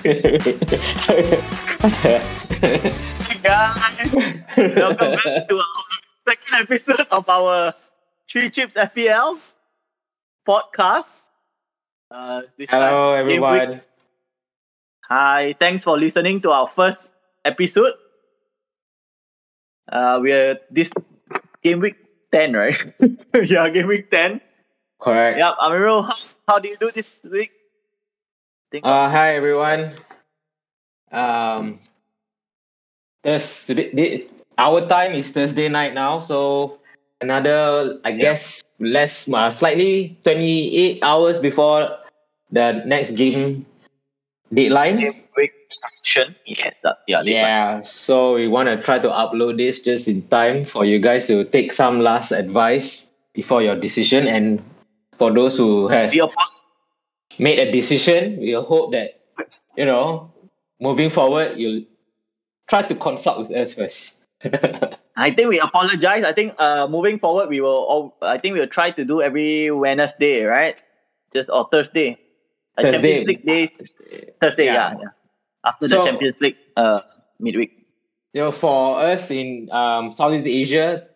Hey guys, welcome back to our second episode of our Three Chips FPL podcast. This Hello, time, game week. everyone. Hi, thanks for listening to our first episode. We're this game week 10, right? Yeah, game week 10. Correct. Yep, Amirul, how do you do this week? Hi, everyone. Our time is Thursday night now, so another, I guess, slightly 28 hours before the next game deadline. Game week action. Yes, deadline. Yeah, so we want to try to upload this just in time for you guys to take some last advice before your decision. And for those who has We apo- made a decision, we hope that, moving forward, you'll try to consult with us first. I think we apologize. I think moving forward I think we'll try to do every Wednesday, right? Or Thursday. Thursday. Champions League days. Thursday, yeah. After the Champions League midweek. For us in Southeast Asia,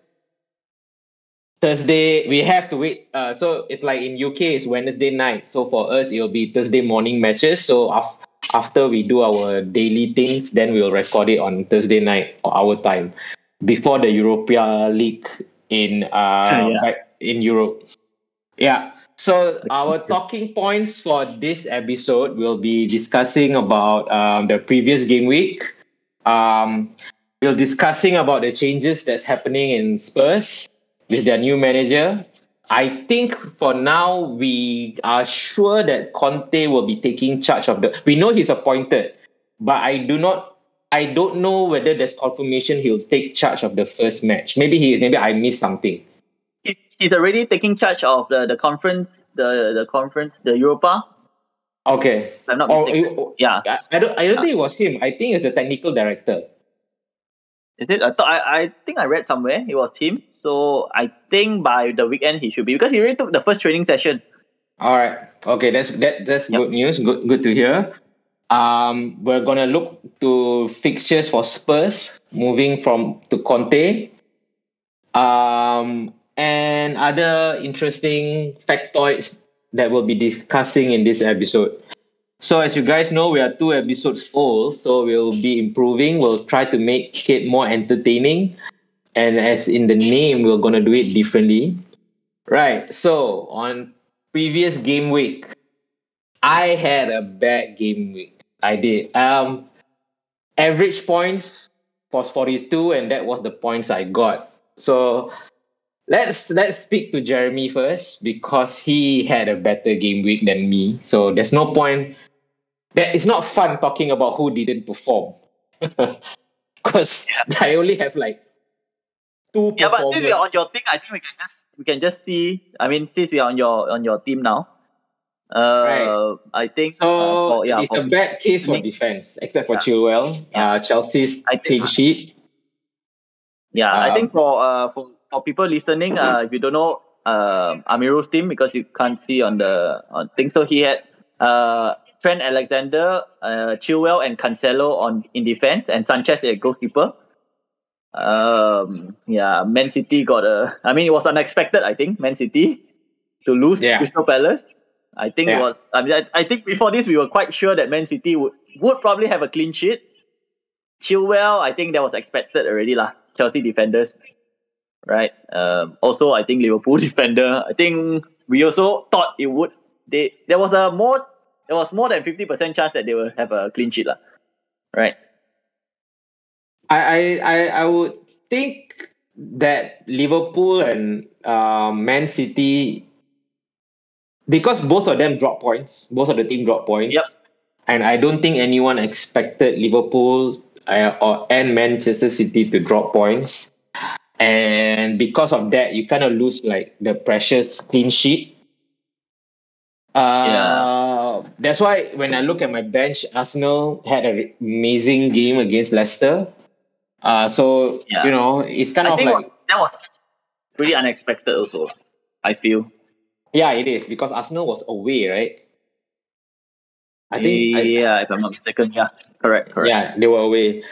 Thursday we have to wait. So it's like in UK it's Wednesday night. So for us it'll be Thursday morning matches. So after we do our daily things, then we'll record it on Thursday night or our time before the Europa League in back in Europe. Yeah. So our talking points for this episode will be discussing about the previous game week. We're discussing about the changes that's happening in Spurs with their new manager. I think for now we are sure that Conte will be taking charge of we know he's appointed, but I don't know whether there's confirmation he'll take charge of the first match. Maybe I missed something. He's already taking charge of the conference, the Europa. Okay. If I'm not mistaken. I don't think it was him. I think it's the technical director. Is it? I think I read somewhere it was him. So I think by the weekend he should be, because he already took the first training session. All right. Okay, that's good news. Good to hear. We're gonna look to fixtures for Spurs moving to Conte. And other interesting factoids that we'll be discussing in this episode. So as you guys know, we are 2 episodes old, so we'll be improving. We'll try to make it more entertaining. And as in the name, we're going to do it differently. Right, so on previous game week, I had a bad game week. I did. Average points was 42, and that was the points I got. So let's speak to Jeremy first, because he had a better game week than me. So there's no point. It's not fun talking about who didn't perform, because I only have like 2 performers. Yeah, but since we are on your thing, I think we can just see. I mean, since we are on your team now, right. I think it's a bad case for defense, except for Chilwell. Chelsea's clean sheet. Yeah, I think for people listening, if you don't know Amirul's team, because you can't see on thing, so he had Trent Alexander, Chilwell, and Cancelo in defense, and Sanchez at goalkeeper. Man City it was unexpected, I think, Man City to lose Crystal Palace. I think it was. I think before this we were quite sure that Man City would probably have a clean sheet. Chilwell, I think that was expected already lah. Chelsea defenders, right? Also, I think Liverpool defender. I think we also thought it would. There was more than 50% chance that they will have a clean sheet lah, right? I would think that Liverpool and Man City, because both of them drop points, both of the team drop points. Yep. And I don't think anyone expected Liverpool and Manchester City to drop points. And because of that, you kind of lose like the precious clean sheet. That's why when I look at my bench, Arsenal had an amazing game against Leicester. It's kind of like that was pretty unexpected also, I feel. Yeah, it is, because Arsenal was away, right? if I'm not mistaken, yeah, correct. Yeah, they were away.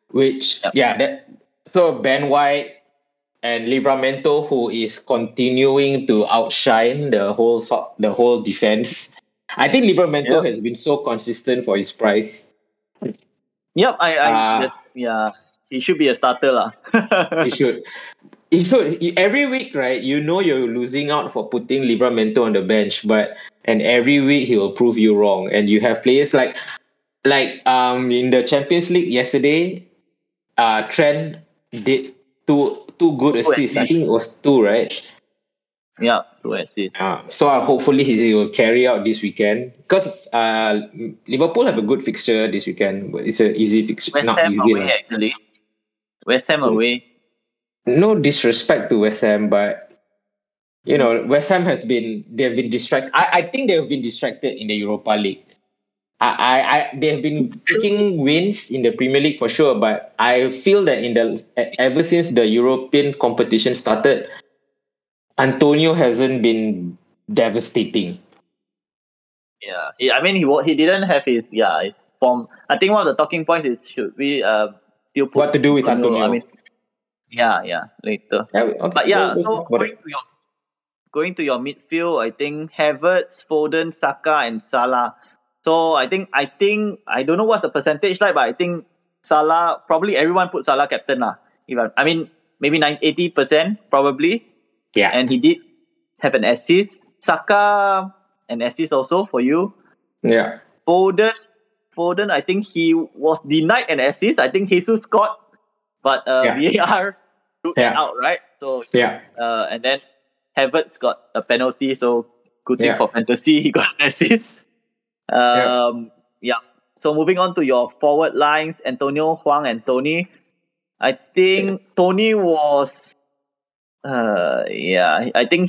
So Ben White and Livramento, who is continuing to outshine the whole defense. I think Livramento has been so consistent for his price. Yep, he should be a starter lah. He should. Every week, right? You know you're losing out for putting Livramento on the bench, and every week he will prove you wrong. And you have players like in the Champions League yesterday, Trent did two good assists. I think it was 2, right? Yeah, 2 assists. So hopefully he will carry out this weekend, because Liverpool have a good fixture this weekend. But it's an easy fixture. West Ham away, actually. West Ham away. No disrespect to West Ham, but West Ham they've been distracted. I think they've been distracted in the Europa League. They've been picking wins in the Premier League for sure, but I feel that ever since the European competition started, Antonio hasn't been devastating. Yeah, he didn't have his form. I think one of the talking points is should we still put what to do with Antonio? Later. Okay, but so going to your midfield, I think Havertz, Foden, Saka, and Salah. So I think I don't know what's the percentage like, but I think Salah, probably everyone put Salah captain lah. Maybe 80% probably. Yeah. And he did have an assist. Saka, an assist also for you. Yeah. Foden, I think he was denied an assist. I think Jesus scored, but VAR ruled it out, right? So and then Havertz got a penalty. So good thing for fantasy, he got an assist. So moving on to your forward lines, Antonio, Hwang, and Tony. I think Tony was. I think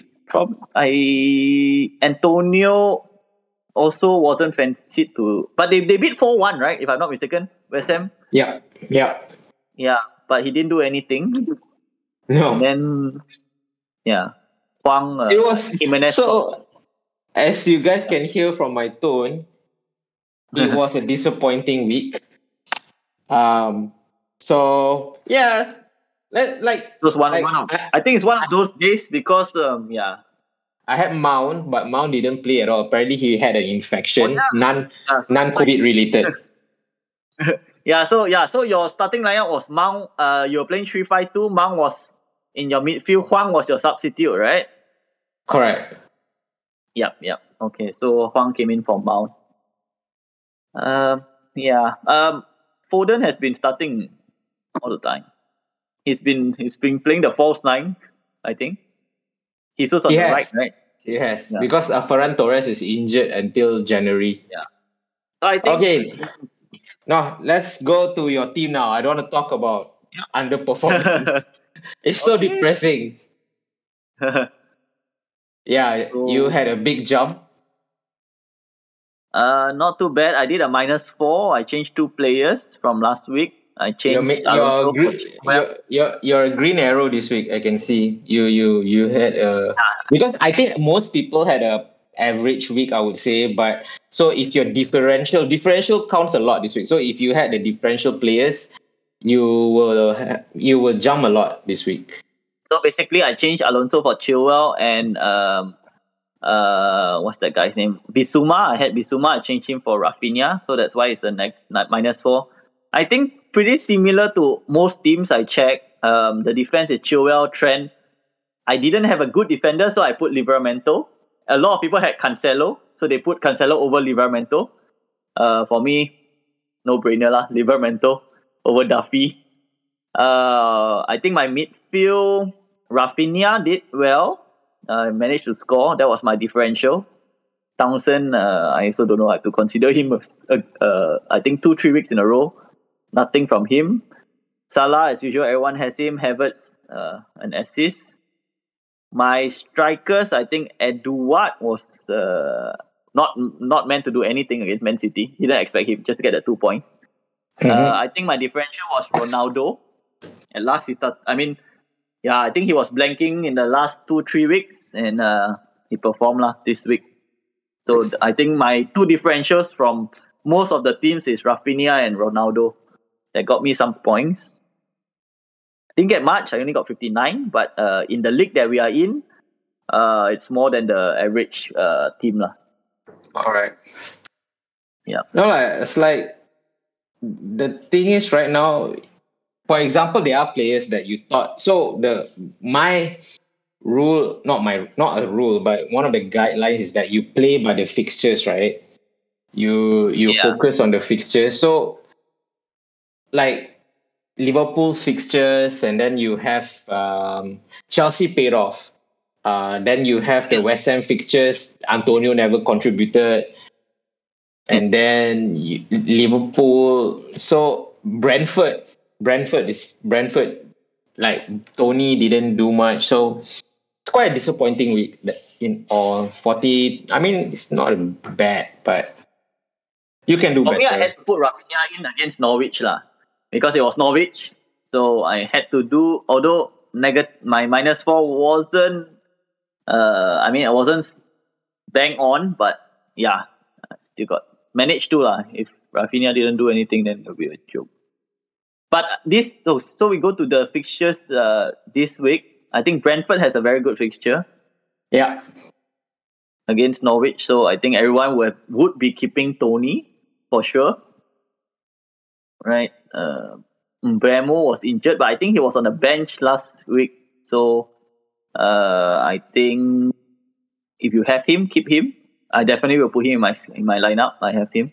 Antonio also wasn't fancied to, but they beat 4-1, right? If I'm not mistaken, West Ham. Yeah, but he didn't do anything. No. And then, Hwang. It was Jimenez. So, as you guys can hear from my tone, it was a disappointing week. So yeah. It was one of. I think it's one of those days because I had Mount, but Mount didn't play at all. Apparently he had an infection. None COVID related. So your starting lineup was Mount. You were playing 3-5-2. Mount was in your midfield. Hwang was your substitute, right? Correct. Yep. Okay, so Hwang came in for Mount. Foden has been starting all the time. He's been playing the false 9, I think. He's also on the right? Yes, because Ferran Torres is injured until January. Yeah. So I think, okay. Now, let's go to your team now. I don't want to talk about underperformance. It's so depressing. You had a big jump. Not too bad. I did a -4. I changed 2 players from last week. I changed. You're a green arrow this week. I can see you had because I think most people had a average week, I would say. But so if your differential counts a lot this week. So if you had the differential players, you will jump a lot this week. So basically, I changed Alonso for Chilwell and what's that guy's name? Bissouma. I had Bissouma. I changed him for Rafinha. So that's why it's a -4. I think pretty similar to most teams I checked. The defense is Chilwell, Trent. I didn't have a good defender, so I put Livramento. A lot of people had Cancelo, so they put Cancelo over Livramento. For me, no brainer lah. Livramento over Duffy. I think my midfield, Rafinha did well. Managed to score. That was my differential. Townsend, I also don't know. I have to consider him. I think 2-3 weeks in a row, nothing from him. Salah, as usual, everyone has him. Havertz, an assist. My strikers, I think Eduard was not meant to do anything against Man City. He didn't expect him just to get the 2 points. I think my differential was Ronaldo. At last, he started. I think he was blanking in the last 2-3 weeks, and he performed this week. So I think my two differentials from most of the teams is Rafinha and Ronaldo. That got me some points. Didn't get much. I only got 59. But in the league that we are in, it's more than the average team lah. All right. Yeah. No, it's like the thing is right now. For example, there are players that you thought. So my rule, not a rule, but one of the guidelines is that you play by the fixtures, right? You focus on the fixtures. So, like Liverpool's fixtures, and then you have Chelsea paid off. Then you have the West Ham fixtures. Antonio never contributed, and then Liverpool. So Brentford. Like Tony didn't do much, so it's quite a disappointing week. In all 40, I mean, it's not bad, but you can do better. For me, I had to put Rafinha in against Norwich lah, because it was Norwich. So I had to do, although my -4 wasn't, I wasn't bang on, but yeah, I still got managed to lah. If Rafinha didn't do anything, then it would be a joke. But so we go to the fixtures this week. I think Brentford has a very good fixture. Yeah. Against Norwich, so I think everyone would be keeping Tony for sure. Right. Mbeumo was injured, but I think he was on the bench last week. So I think if you have him, keep him. I definitely will put him in my lineup. I have him.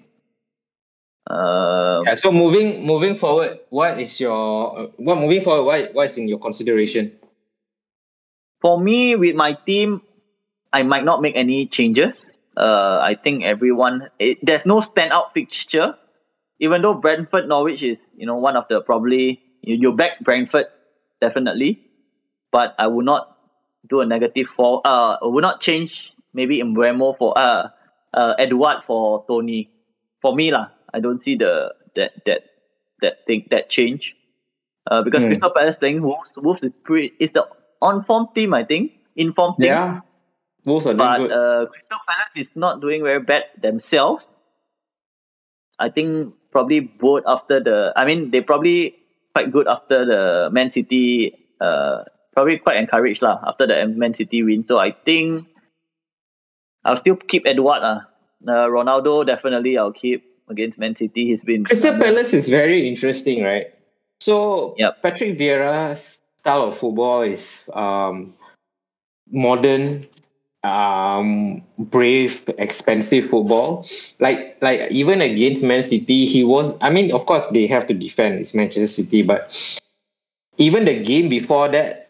So moving forward, what is in your consideration? For me, with my team, I might not make any changes. I think there's no standout fixture. Even though Brentford Norwich is one of the probably you back Brentford definitely, but I would not do a negative for. I would not change maybe Mbeumo for Edouard for Tony. For me lah, I don't see that change. Because Crystal Palace playing Wolves. Wolves is the on form team, I think, in form team. Yeah, Wolves are doing good. Crystal Palace is not doing very bad themselves. I think probably both after they probably quite good after the Man City. Probably quite encouraged lah after the Man City win. So I think I'll still keep Edouard. Ronaldo definitely I'll keep against Man City. He's been Crystal Palace is very interesting, right? So Patrick Vieira's style of football is modern, brave, expensive football. Like even against Man City, he was. I mean, of course they have to defend. It's Manchester City, but even the game before that,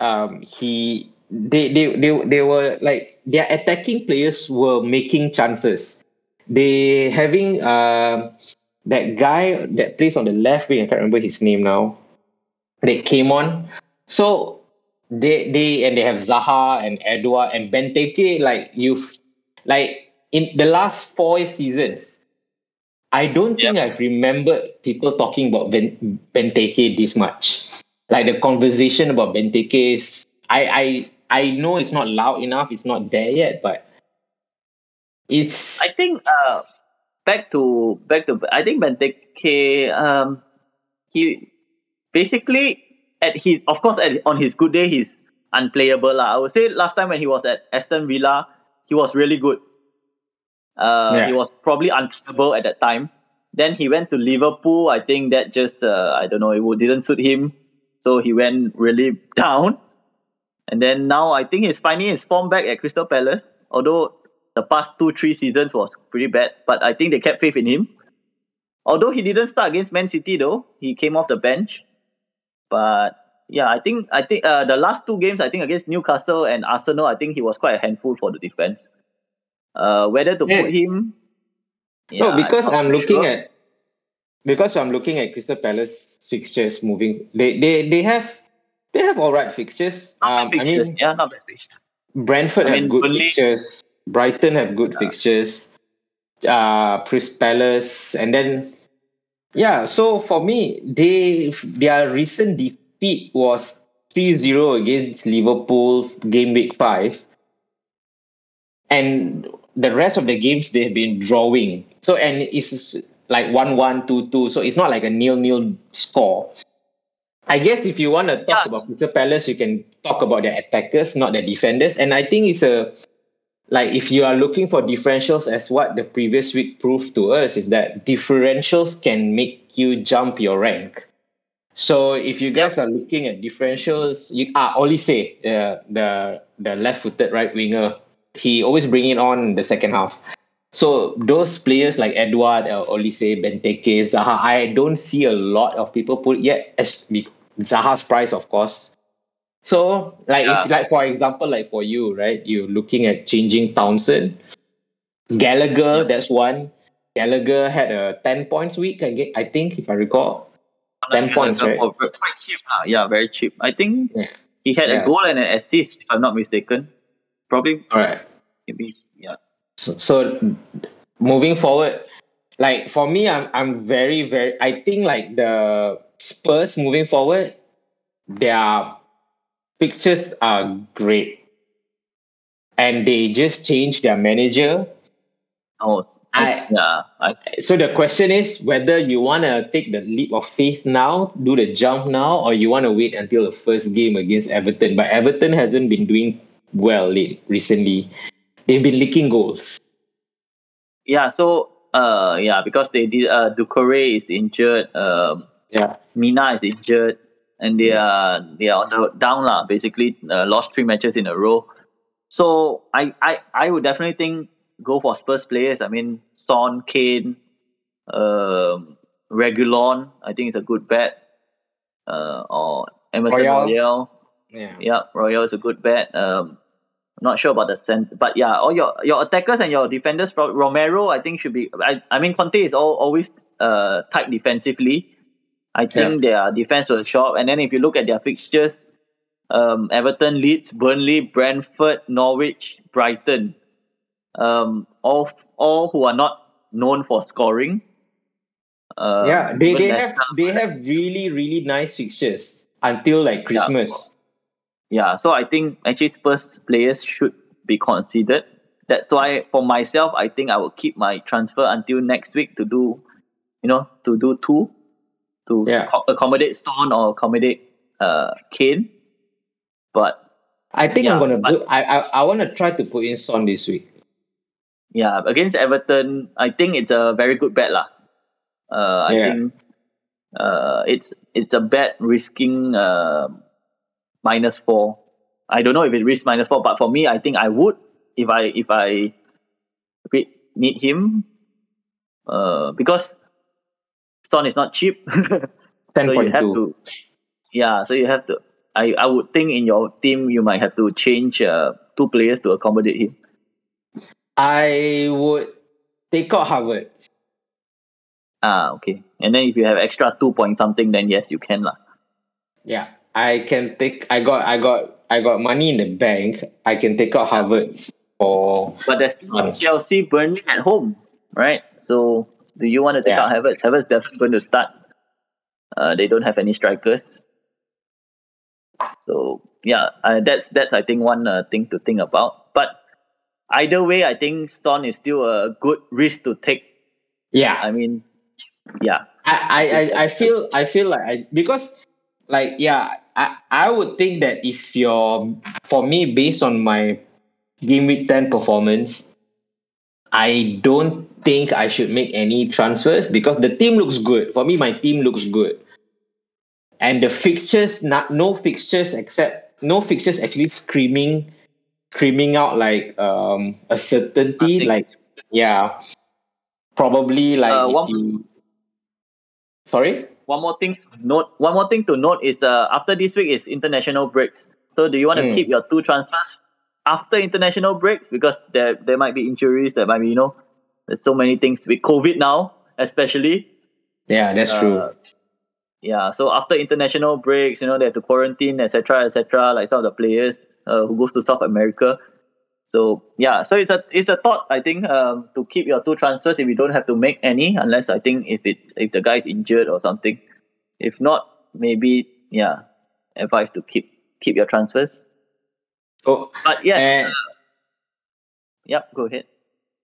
they were like their attacking players were making chances. They having that guy that plays on the left wing, I can't remember his name now. They came on. So they have Zaha and Edouard and Benteke, like in the last 4 seasons. I don't think I've remembered people talking about Benteke this much. Like the conversation about Benteke is I know it's not loud enough, it's not there yet, but it's. I think back to I think Benteke he basically on his good day he's unplayable lah. I would say last time when he was at Aston Villa he was really good. He was probably unplayable at that time. Then he went to Liverpool. I think that just I don't know, it didn't suit him, so he went really down. And then now I think he's finding his form back at Crystal Palace. Although the past 2-3 seasons was pretty bad, but I think they kept faith in him. Although he didn't start against Man City though, he came off the bench. But yeah, I think the last 2 games, I think against Newcastle and Arsenal, I think he was quite a handful for the defense. Whether to put him, because I'm looking at Crystal Palace fixtures moving. They have all right fixtures. Not bad fixtures. Brentford have good fixtures. Brighton have good fixtures. Crystal Palace, and then so for me, their recent defeat was 3-0 against Liverpool game week 5. And the rest of the games they've been drawing. So and it's like 1-1, 2-2. So it's not like a 0-0 score. I guess if you want to talk about Crystal Palace, you can talk about their attackers, not their defenders. And I think it's like if you are looking for differentials, as what the previous week proved to us, is that differentials can make you jump your rank. So if you guys are looking at differentials, Olise, the left-footed right winger, he always bring it on in the second half. So those players like Edouard, Olise, Benteke, Zaha, I don't see a lot of people put yet. Zaha's price, of course. So if like for example, like for you, right, you're looking at changing Townsend, Gallagher. That's one. Gallagher had a 10 points week. I think if I recall. 10 points, right? Quite cheap. Yeah, very cheap. I think he had a goal and an assist, if I'm not mistaken. Probably. All right. Maybe, yeah. So moving forward, like for me, I'm very, very, I think like the Spurs moving forward, their pictures are great. And they just changed their manager. So the question is whether you want to take the leap of faith now, do the jump now, or you want to wait until the first game against Everton. But Everton hasn't been doing well recently. They've been leaking goals. Yeah, so because they did Doucouré is injured, Mina is injured, and they are on the down lah, basically lost 3 matches in a row. So I would definitely think go for Spurs players. I mean, Son, Kane, Reguilon, I think it's a good bet. Or Emerson Royal. Yeah, Royal is a good bet. Not sure about the center, but yeah, all your attackers and your defenders. Romero, I think should be. I mean, Conte is always tight defensively. I think their defense was sharp. And then if you look at their fixtures, Everton, Leeds, Burnley, Brentford, Norwich, Brighton, all who are not known for scoring. They have really, really nice fixtures until like Christmas. Yeah, so I think actually Spurs players should be considered. That's why for myself, I think I will keep my transfer until next week to do 2 to accommodate Son or accommodate Kane. But I think I'm gonna put. I want to try to put in Son this week. Yeah, against Everton, I think it's a very good bet lah. I think it's a bet risking -4. I don't know if it risks -4, but for me, I think I would if I need him because Son is not cheap. 10.2. So you have to. I would think in your team you might have to change 2 players to accommodate him. I would take out Havertz. Okay. And then if you have extra 2 point something, then yes, you can lah. Yeah, I can take. I got money in the bank. I can take out Havertz But there's still Chelsea, Burnley at home, right? So do you want to take out Havertz? Havertz definitely going to start. They don't have any strikers. So that's I think one thing to think about. But either way, I think Son is still a good risk to take. Yeah, I mean, I feel like because I would think that for me based on my game week 10 performance, I don't think I should make any transfers because the team looks good. For me, my team looks good. And the fixtures, no fixtures actually screaming out like a certainty. Probably like sorry. One more thing to note is after this week is international breaks. So do you want to keep your 2 transfers after international breaks because there might be injuries, there might be there's so many things with COVID now, especially. Yeah, that's true. Yeah, so after international breaks, they have to quarantine, etc., like some of the players who goes to South America. So it's a thought, I think, to keep your 2 transfers if you don't have to make any, unless I think if the guy is injured or something. If not, maybe advice to keep your transfers. Oh, but yes, go ahead.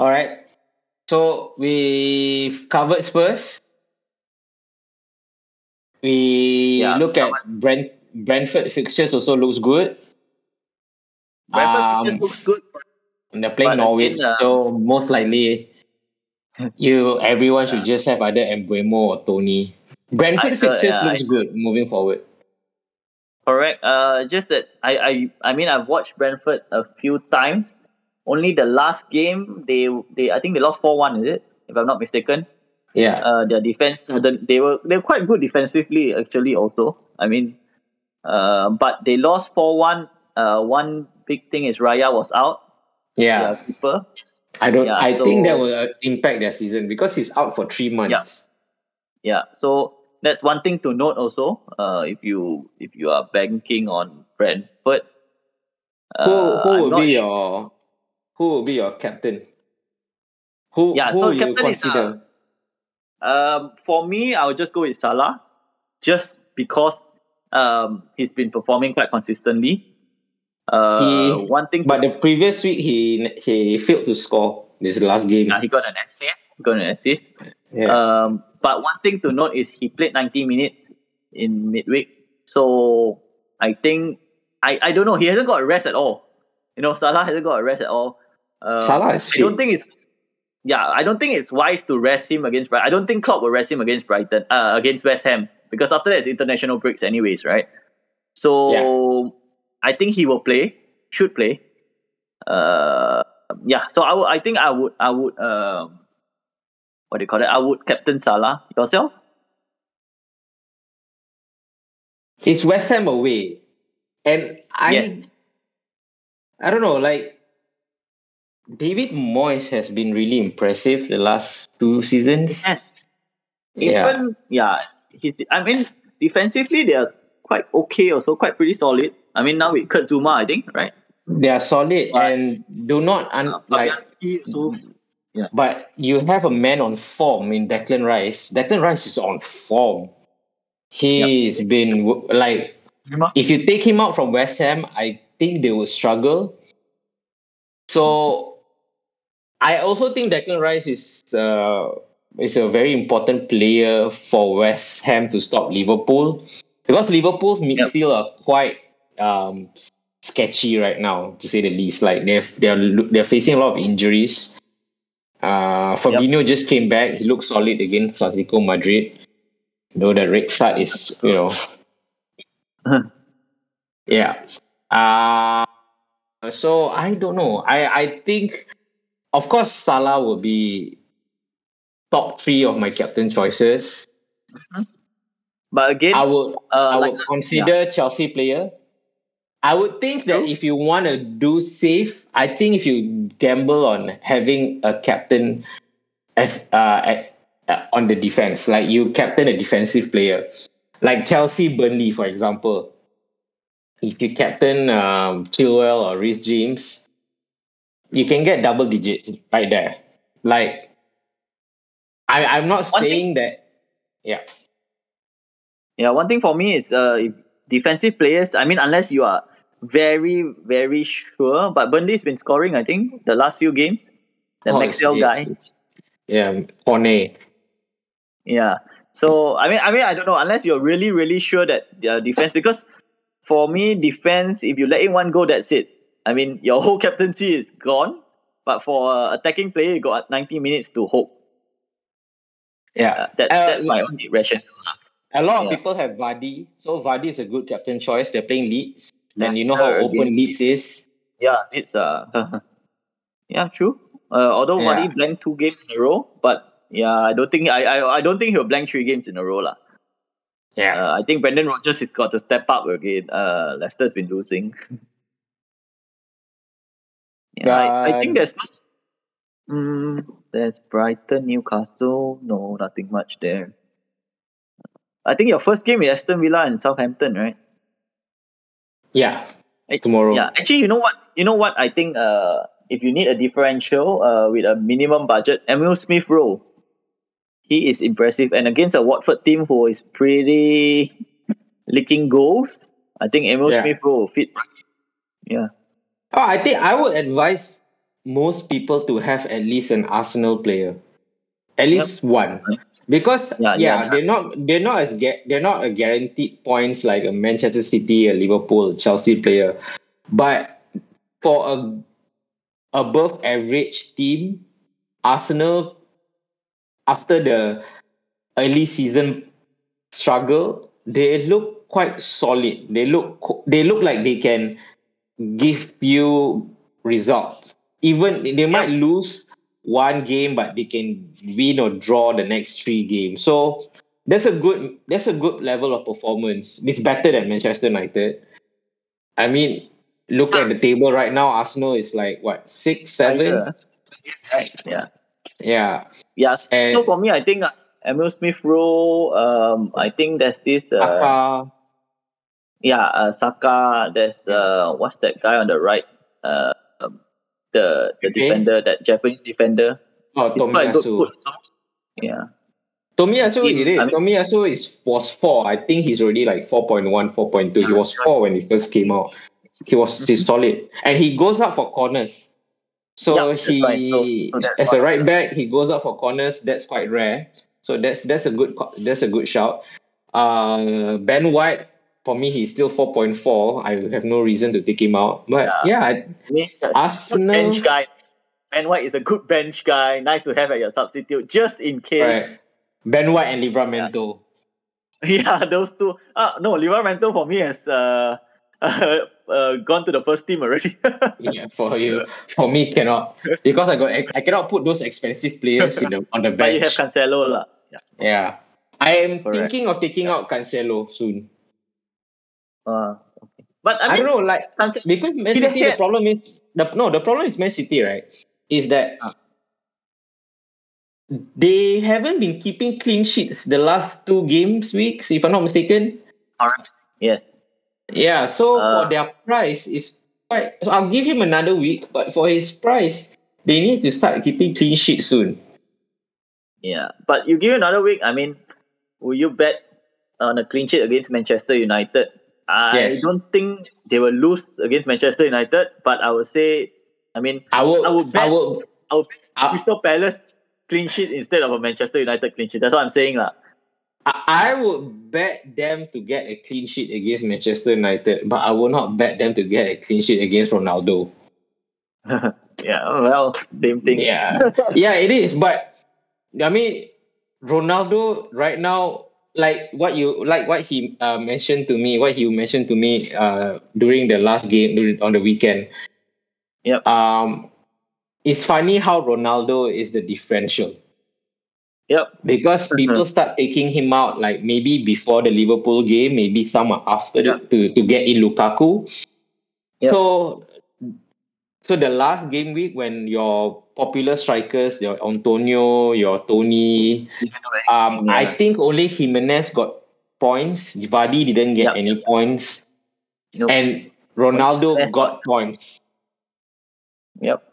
All right. So we've covered Spurs. We look at Brentford fixtures also looks good. Brentford looks good. And they're playing Norwich, so most likely everyone should just have either Embuemo or Tony. Brentford fixtures looks good moving forward. Correct. Just that I mean I've watched Brentford a few times. Only the last game they I think they lost 4-1, is it? If I'm not mistaken. Yeah. Their defense they were quite good defensively actually also. I mean, but they lost 4-1. One big thing is Raya was out. Yeah. Keeper. I think that will impact their season because he's out for 3 months. Yeah. So that's one thing to note also. If you are banking on Brentford, who will be your captain? Who will you consider? For me, I would just go with Salah, just because he's been performing quite consistently. But the previous week he failed to score this last game. He got an assist. Yeah. But one thing to note is he played 90 minutes in midweek. So I think I don't know. He hasn't got a rest at all. Salah hasn't got a rest at all. Salah is fit. I don't think it's wise to rest him against Brighton. I don't think Klopp will rest him against West Ham, because after that it's international breaks anyways, right? So I think he will play, should play. So I think I would what do you call it? I would captain Salah. Yourself? It's West Ham away, and I don't know, like David Moyes has been really impressive the last 2 seasons. Yes. I mean, defensively they are quite okay, also quite pretty solid. I mean, now with Kurt Zouma, I think, right? They are solid and do not But you have a man on form in Declan Rice. Declan Rice is on form. He's been like, if you take him out from West Ham, I think they will struggle. So I also think Declan Rice is a very important player for West Ham to stop Liverpool, because Liverpool's midfield are quite sketchy right now, to say the least. Like they're facing a lot of injuries. Fabinho just came back. He looked solid against Atletico Madrid. Though the red card is, yeah. So I don't know. I think, of course, Salah will be top 3 of my captain choices. But again, I would consider Chelsea player. I would think that if you want to do safe, I think if you gamble on having a captain as on the defense, like you captain a defensive player, like Chelsea Burnley, for example. If you captain Chilwell or Reece James, you can get double digits right there. Like, I'm not saying that. Yeah. Yeah, one thing for me is defensive players. I mean, unless you are very, very sure, but Burnley's been scoring, I think, the last few games. The Maxwell guy. Yeah, Kone. Yeah. So I mean, I don't know. Unless you're really, really sure that their defense, because for me, defense, if you let in one go, that's it. I mean, your whole captaincy is gone. But for attacking player, you got 90 minutes to hope. Yeah, that's my only rationale. A lot of people have Vardy, so Vardy is a good captain choice. They're playing Leeds, and you know how open Leeds is. Yeah, it's yeah, true. Although Vardy blanked 2 games in a row, but I don't think I don't think he'll blank 3 games in a row, lah. Yeah, I think Brendan Rodgers has got to step up again. Leicester's been losing. I think there's Brighton, Newcastle. No, nothing much there. I think your first game is Aston Villa and Southampton, right? Yeah, tomorrow. Yeah, actually, you know what? I think if you need a differential with a minimum budget, Emil Smith Rowe, he is impressive, and against a Watford team who is pretty leaking goals, I think Emil Smith Rowe will fit. Yeah. Oh, I think I would advise most people to have at least an Arsenal player, at least one, because they're not a guaranteed points like a Manchester City, a Liverpool, Chelsea player, but for a above average team, Arsenal, after the early season struggle, they look quite solid. They look like they can give you results. Even they might lose one game, but they can win or draw the next 3 games. So that's a good level of performance. It's better than Manchester United. I mean, look at the table right now. Arsenal is like what, 6, 7? Yeah. Yeah. Yeah. So for me, I think Emil Smith Rowe. I think there's this. Saka. Saka. There's what's that guy on the right? The defender, that Japanese defender. Oh, Tomiyasu. Yeah. Tomiyasu, it is. Tomiyasu was 4. I think he's already like 4.1, 4.2. He was 4 when he first came out. He's solid. And he goes up for corners. So as a right back, he goes up for corners. That's quite rare. So that's a good shout. Ben White, for me, he's still 4.4. I have no reason to take him out. But Arsenal, bench guy. Ben White is a good bench guy. Nice to have as your substitute, just in case. Right. Ben White and Livramento. Yeah, those two. No, Livramento for me has gone to the first team already. Yeah, for you. For me, cannot, because I cannot put those expensive players on the bench. But you have Cancelo lah. Yeah. I am thinking of taking out Cancelo soon. Okay. But I don't know, like, because Man City, the problem is Man City, right? Is that they haven't been keeping clean sheets the last 2 weeks, if I'm not mistaken. Yes. Yeah, so for their price is quite. So I'll give him another week, but for his price, they need to start keeping clean sheets soon. Yeah, but you give another week. I mean, will you bet on a clean sheet against Manchester United? I don't think they will lose against Manchester United, but I would say, I mean, I would bet Crystal Palace clean sheet instead of a Manchester United clean sheet. That's what I'm saying lah. I would bet them to get a clean sheet against Manchester United, but I will not bet them to get a clean sheet against Ronaldo. Yeah, well, same thing. Yeah, it is. But I mean, Ronaldo right now, like what he mentioned to me during the last game on the weekend. Yep. It's funny how Ronaldo is the differential. Yep. Because people start taking him out, like maybe before the Liverpool game, maybe some after to get in Lukaku. Yep. So the last game week, when your popular strikers, your Antonio, your Tony, I think only Jimenez got points. Vardy didn't get any points. Nope. And Ronaldo got points. Yep.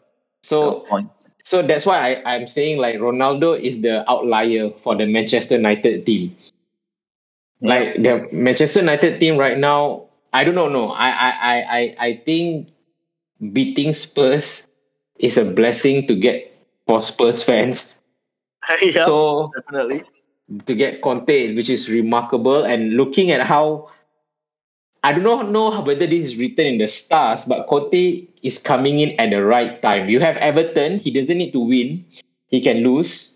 So that's why I'm saying like Ronaldo is the outlier for the Manchester United team. Like the Manchester United team right now, I don't know. No, I think beating Spurs is a blessing for Spurs fans. Yeah, so definitely to get Conte, which is remarkable, and looking at how. I do not know whether this is written in the stars, but Conte is coming in at the right time. You have Everton. He doesn't need to win. He can lose.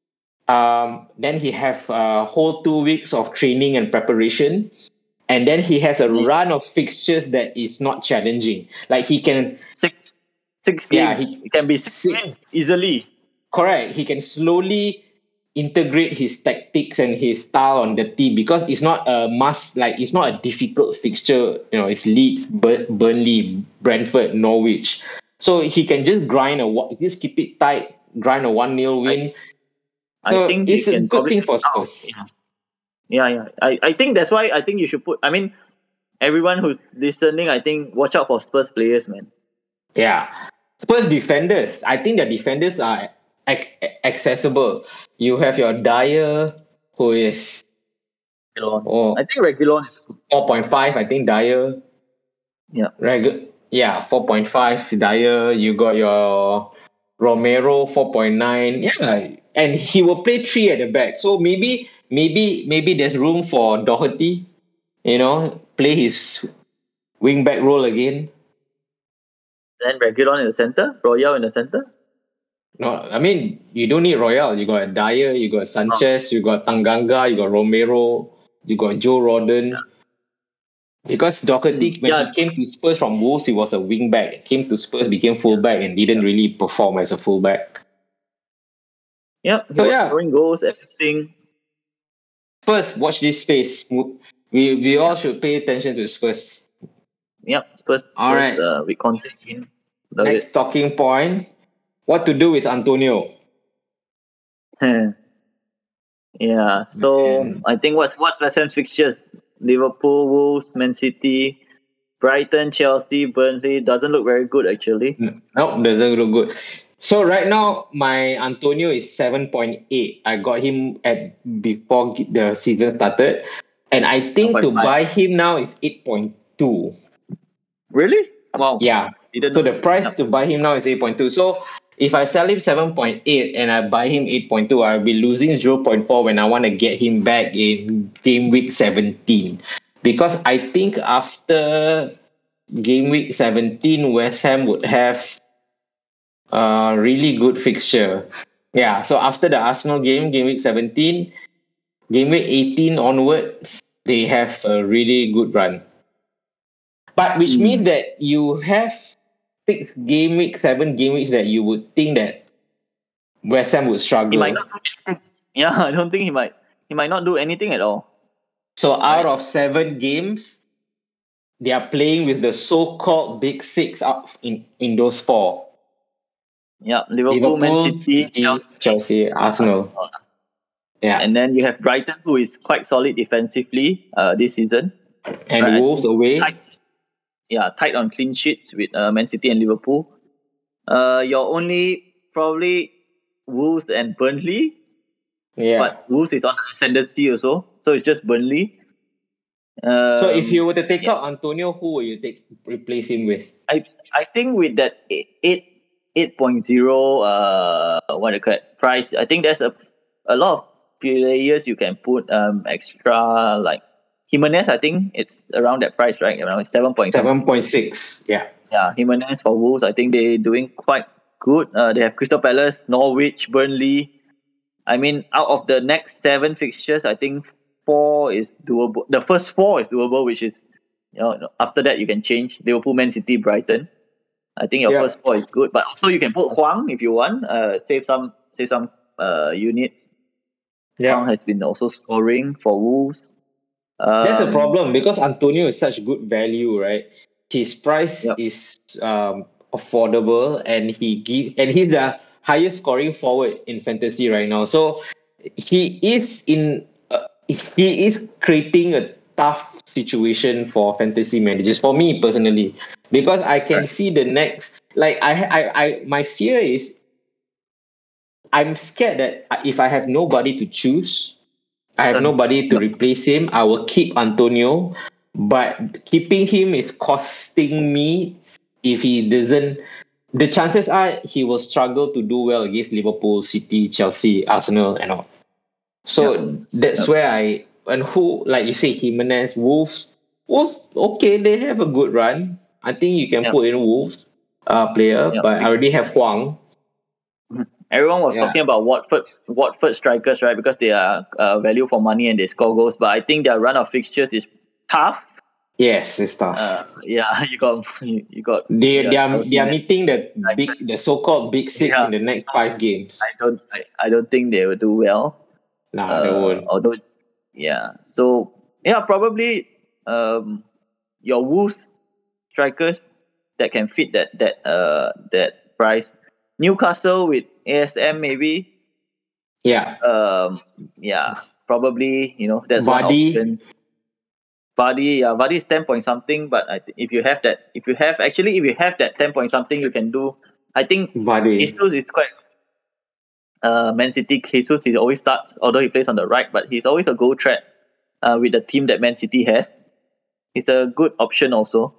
Then he have a whole 2 weeks of training and preparation. And then he has a run of fixtures that is not challenging. Like he can... Six games. Yeah, he can be 6 games easily. Correct. He can slowly integrate his tactics and his style on the team, because it's not a must, like it's not a difficult fixture. It's Leeds, Burnley, Brentford, Norwich. So he can just just keep it tight, grind a 1-0 win. So I think it's a good thing for Spurs. Yeah. I think that's why I think you should put. I mean, everyone who's listening, I think watch out for Spurs players, man. Yeah, Spurs defenders. I think the defenders are accessible. You have your Dyer, who is I think Reguilon is 4.5. I think Dyer. Yeah. 4.5 Dyer. You got your Romero 4.9. Yeah, and he will play 3 at the back. So maybe there's room for Doherty. Play his wing back role again. Then Reguilon in the center, Royal in the center. No, I mean you don't need Royal. You got Dyer, you got Sanchez, you got Tanganga, you got Romero, you got Joe Rodon. Yeah. Because Doherty, when he came to Spurs from Wolves, he was a wing back. Came to Spurs, became fullback, and didn't really perform as a fullback. Yep. He was scoring goals, assisting. Spurs, watch this space. We all should pay attention to Spurs. Yep, Spurs. All right. We continue. Next talking point: what to do with Antonio? Yeah. So I think what's West Ham's fixtures? Liverpool, Wolves, Man City, Brighton, Chelsea, Burnley. Doesn't look very good actually. No, doesn't look good. So right now, my Antonio is 7.8. I got him before the season started, and I think to buy him now is 8.2. Really? Wow. Yeah. So the price to buy him now is 8.2. So if I sell him 7.8 and I buy him 8.2, I'll be losing 0.4 when I want to get him back in game week 17. Because I think after game week 17, West Ham would have a really good fixture. Yeah, so after the Arsenal game week 17, game week 18 onwards, they have a really good run. But which means that you have 6 game week, 7 game weeks that you would think that West Ham would struggle. He might not do anything. Yeah, I don't think he might not do anything at all. So out of 7 games, they are playing with the so-called big 6 up in those 4. Yeah, Liverpool, Man City, Chelsea, Arsenal. Yeah, and then you have Brighton, who is quite solid defensively this season, and Wolves away. Tight on clean sheets with Man City and Liverpool. You're only probably Wolves and Burnley. Yeah. But Wolves is on ascendancy also, so it's just Burnley. So if you were to take out Antonio, who will you replace him with? I think with that 8.0 price, I think there's a lot of players you can put extra, like Jimenez. I think it's around that price, right? Around 7.6. Yeah. Yeah, Jimenez for Wolves. I think they're doing quite good. They have Crystal Palace, Norwich, Burnley. I mean, out of the next 7 fixtures, I think 4 is doable. The first 4 is doable, which is, after that you can change. Liverpool, Man City, Brighton. I think your first 4 is good, but also you can put Huang if you want. Save some units. Yeah. Huang has been also scoring for Wolves. That's the problem because Antonio is such good value, right? His price is affordable, and he's the highest scoring forward in fantasy right now. So he is creating a tough situation for fantasy managers, for me personally, because I can see the next, like my fear is I'm scared that if I have nobody to choose, I have nobody to replace him, I will keep Antonio, but keeping him is costing me. If he doesn't, the chances are he will struggle to do well against Liverpool, City, Chelsea, Arsenal, and all. So that's where like you say, Jimenez, Wolves, okay, they have a good run. I think you can put in Wolves player, but I already have Huang. Everyone was talking about Watford strikers, right? Because they are value for money and they score goals. But I think their run of fixtures is tough. Yes, it's tough. You got. They are meeting the so-called big 6 in the next 5 games. I don't think they will do well. Nah, they won't. Although, So probably your Wolves strikers that can fit that price. Newcastle with ASM maybe. Yeah. Probably that's one option. Vardy is 10 point something, but if you have that 10 point something, you can do. I think Jesus is quite. Man City, Jesus, he always starts, although he plays on the right, but he's always a goal threat with the team that Man City has. He's a good option also.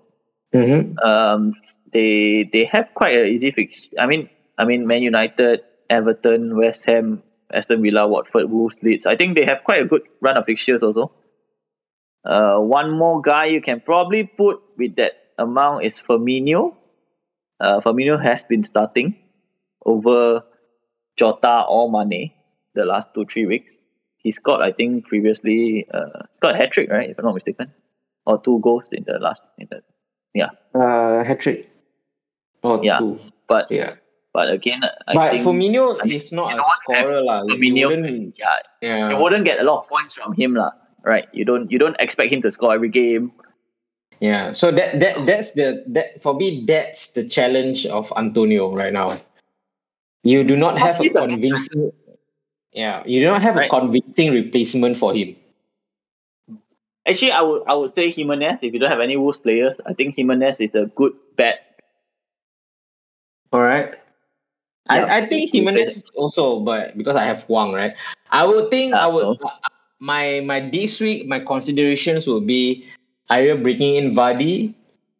They have quite an easy fix. I mean, Man United, Everton, West Ham, Aston Villa, Watford, Wolves, Leeds. I think they have quite a good run of fixtures also. One more guy you can probably put with that amount is Firmino. Firmino has been starting over Jota or Mane the last 2-3 weeks. He scored, I think, previously. Scored a hat trick, right? If I'm not mistaken, or 2 goals in the last. Hat trick. Yeah, 2. but Yeah. But again, but Firmino is not a scorer lah. Firmino, you wouldn't get a lot of points from him lah, right? You don't expect him to score every game. Yeah, so that's for me, that's the challenge of Antonio right now. You do not have a convincing. Yeah, you do not have a convincing replacement for him. Actually, I would say Jimenez. If you don't have any Wolves players, I think Jimenez is a good bet. All right. Yeah, I think Jimenez also, but because I have Wang, right? I would think my this week my considerations will be either bringing in Vardy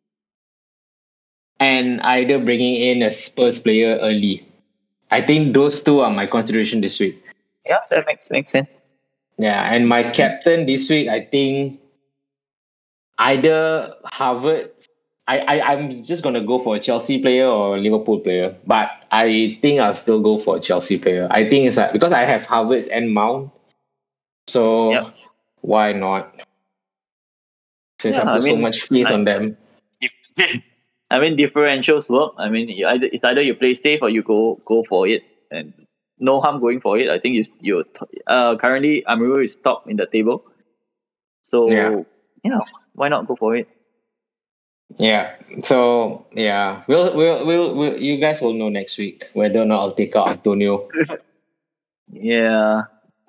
and either bringing in a Spurs player early. I think those two are my consideration this week. Yeah, that makes sense. Yeah, and my captain this week, I think either Havertz. I'm just gonna go for a Chelsea player or a Liverpool player, but I think I'll still go for a Chelsea player. I think it's like because I have Havertz and Mount, so why not? Since I put so much faith on them. I mean, differentials work. I mean, it's either you play safe or you go for it, and no harm going for it. I think you currently Amorim is top in the table, so why not go for it? Yeah. So we'll you guys will know next week whether or not I'll take out Antonio. Yeah.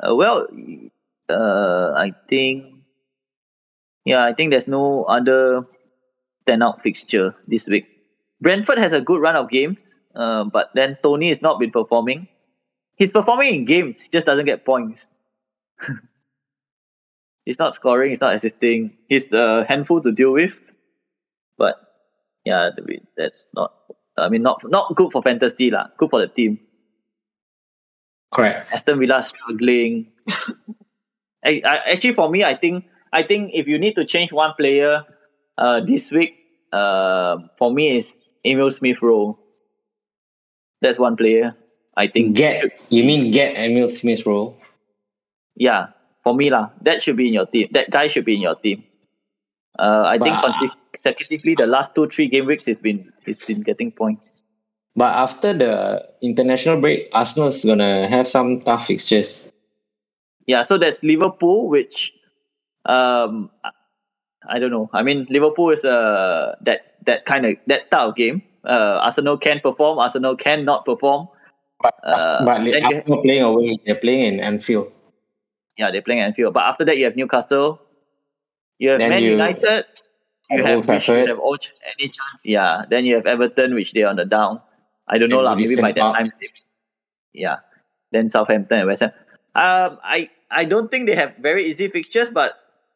I think there's no other standout fixture this week. Brentford has a good run of games, but then Tony has not been performing. He's performing in games, he just doesn't get points. He's not scoring, he's not assisting. He's a handful to deal with. But yeah, that's not. I mean, not good for fantasy lah. Good for the team. Correct. Aston Villa struggling. Actually, for me, I think if you need to change one player, this week, for me is Emil Smith Rowe. That's one player. I think. Get Emil Smith Rowe? Yeah, for me lah. That should be in your team. That guy should be in your team. I think consecutively the last 2-3 game weeks he's been getting points. But after the international break, Arsenal is gonna have some tough fixtures. Yeah, so that's Liverpool, which I don't know. I mean, Liverpool is that type of game. Arsenal can perform, Arsenal cannot perform. But Arsenal playing away, they're playing in Anfield. Yeah, they're playing Anfield. But after that, you have Newcastle. You have Man United. You have any chance. Yeah. Then you have Everton, which they're on the down. I don't know lah. Maybe by that time. Yeah. Then Southampton and West Ham. I don't think they have very easy fixtures, but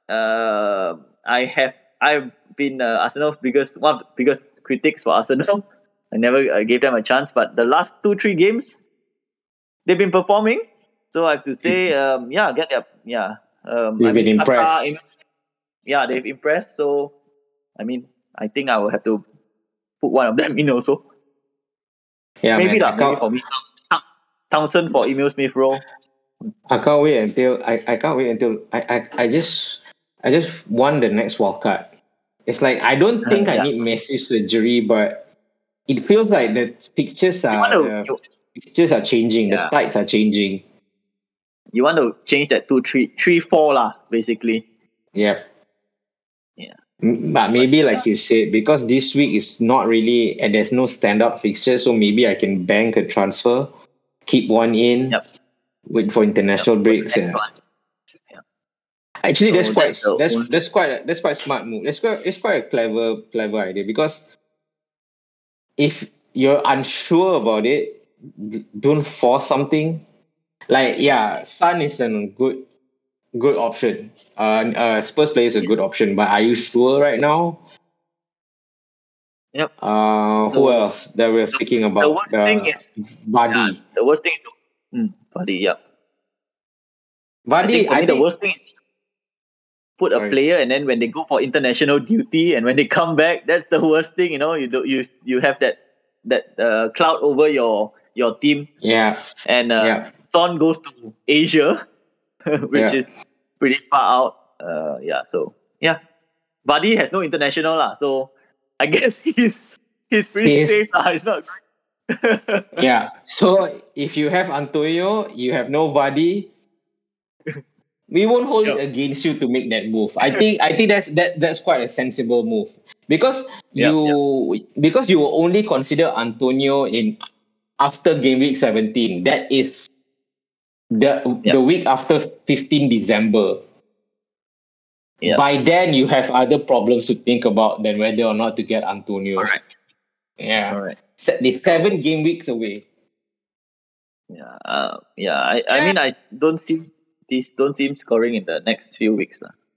I've been Arsenal's one of the biggest critics for Arsenal. I never gave them a chance, but the last 2-3 games, they've been performing. So I have to say, You've been impressed. Yeah, they've impressed. So, I mean, I think I will have to put one of them in also. Yeah, maybe for me, Townsend for Emil Smith Rowe. I can't wait until I just won the next wildcard. It's like I don't think I need massive surgery, but it feels like the pictures are changing. The tides are changing. You want to change that to 3-4 lah, basically. Yep. Yeah. But maybe like you said, because this week is not really, and there's no standout fixture, so maybe I can bank a transfer, keep one in, wait for international breaks. Actually, that's quite a smart move. It's quite a clever idea, because if you're unsure about it, don't force something. Like Son is a good option. Spurs player is a good option, but are you sure right now? Yep. Who else that we're speaking about? The worst thing is Vardy. the worst thing is Vardy, yeah. I Vardy, think for me the worst thing is put a player and then when they go for international duty and when they come back, that's the worst thing. You have that cloud over your team. Yeah. And Son goes to Asia, which is pretty far out. So yeah, Vardy has no international lah. So I guess he's pretty safe lah. It's not. Yeah. So if you have Antonio, you have no Vardy. We won't hold it against you to make that move. I think that's quite a sensible move because you will only consider Antonio in after game week 17. That is the week after 15 December. Yep. By then you have other problems to think about than whether or not to get Antonio. Correct. Yeah. Correct. The 7 game weeks away. Yeah. I mean, I don't see him scoring in the next few weeks.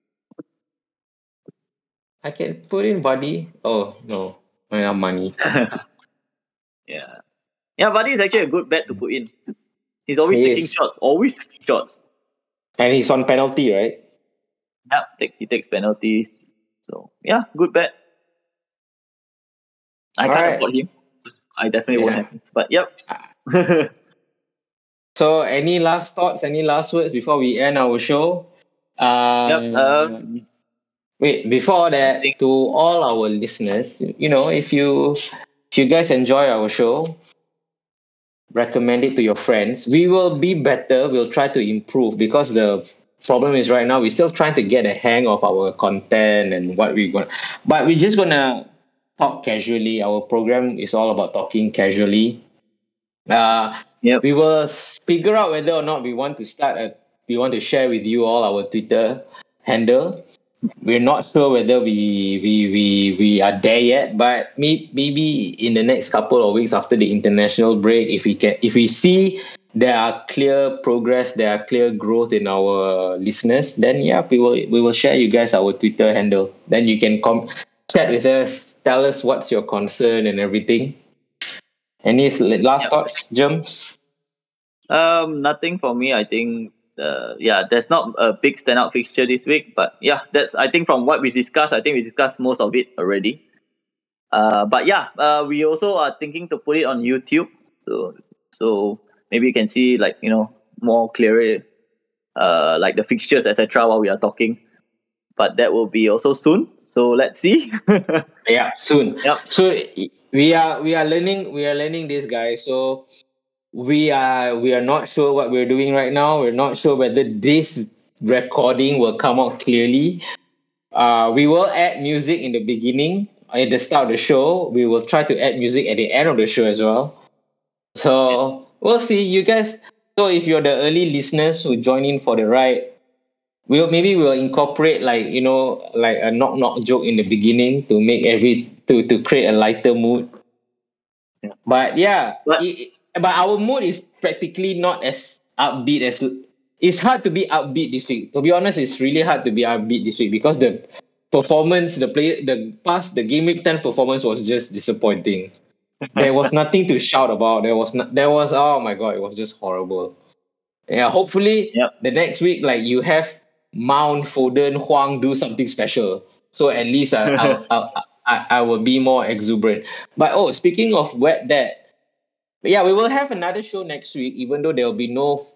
I can put in Vardy. Oh no, I have money. Yeah. Yeah, Vardy is actually a good bet to put in. He's always taking shots. And he's on penalty, right? Yeah, he takes penalties. So yeah, good bet. I can't afford him. So I definitely won't have him. But yep. So any last thoughts, any last words before we end our show? Wait, before that, to all our listeners, if you guys enjoy our show, recommend it to your friends. We will be better. We'll try to improve because the problem is right now we're still trying to get a hang of our content and what we're going. But we're just gonna talk casually. Our program is all about talking casually. We will figure out whether or not we want to share with you all our Twitter handle. We're not sure whether we are there yet, but maybe in the next couple of weeks after the international break, if we see there are clear progress, there are clear growth in our listeners, then we will share you guys our Twitter handle. Then you can chat with us, tell us what's your concern and everything. Any last thoughts, James? Nothing for me. I think there's not a big standout fixture this week, but I think from what we discussed, I think we discussed most of it already. We also are thinking to put it on YouTube, so maybe you can see more clearly, like the fixtures, etc. while we are talking. But that will be also soon. So let's see. Yeah, soon. Yep. So we are learning this, guys. So we are not sure what we're doing right now. We're not sure whether this recording will come out clearly. We will add music in the beginning, at the start of the show. We will try to add music at the end of the show as well. So we'll see, you guys. So if you're the early listeners who join in for the ride, we'll incorporate like a knock joke in the beginning to make to create a lighter mood. But but our mood is practically not as upbeat as. It's hard to be upbeat this week. To be honest, it's really hard to be upbeat this week because the performance, the game week 10 performance was just disappointing. There was nothing to shout about. There was oh my god, it was just horrible. Yeah, hopefully the next week, like, you have Mount, Foden, Huang do something special. So at least I will be more exuberant. But speaking of wet that, we will have another show next week, even though there will be no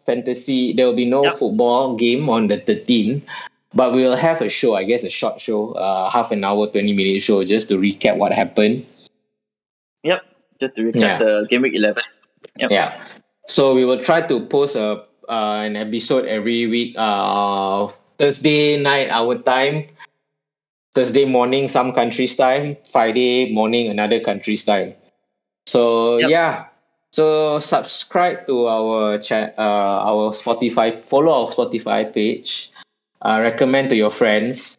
football game on the 13th. But we'll have a show, I guess, a short show, half an hour, 20-minute show, just to recap what happened. Yep, just to recap the game week 11. Yep. Yeah. So we will try to post an episode every week. Thursday night our time, Thursday morning some country's time, Friday morning another country's time. So so subscribe to our our Spotify, follow our Spotify page, recommend to your friends.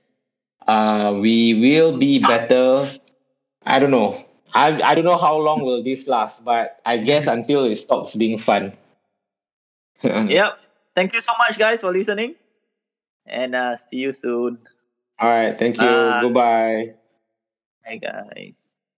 We will be better. I don't know. I don't know how long will this last, but I guess until it stops being fun. Yep. Thank you so much, guys, for listening. And see you soon. All right. Thank you. Goodbye. Bye, guys.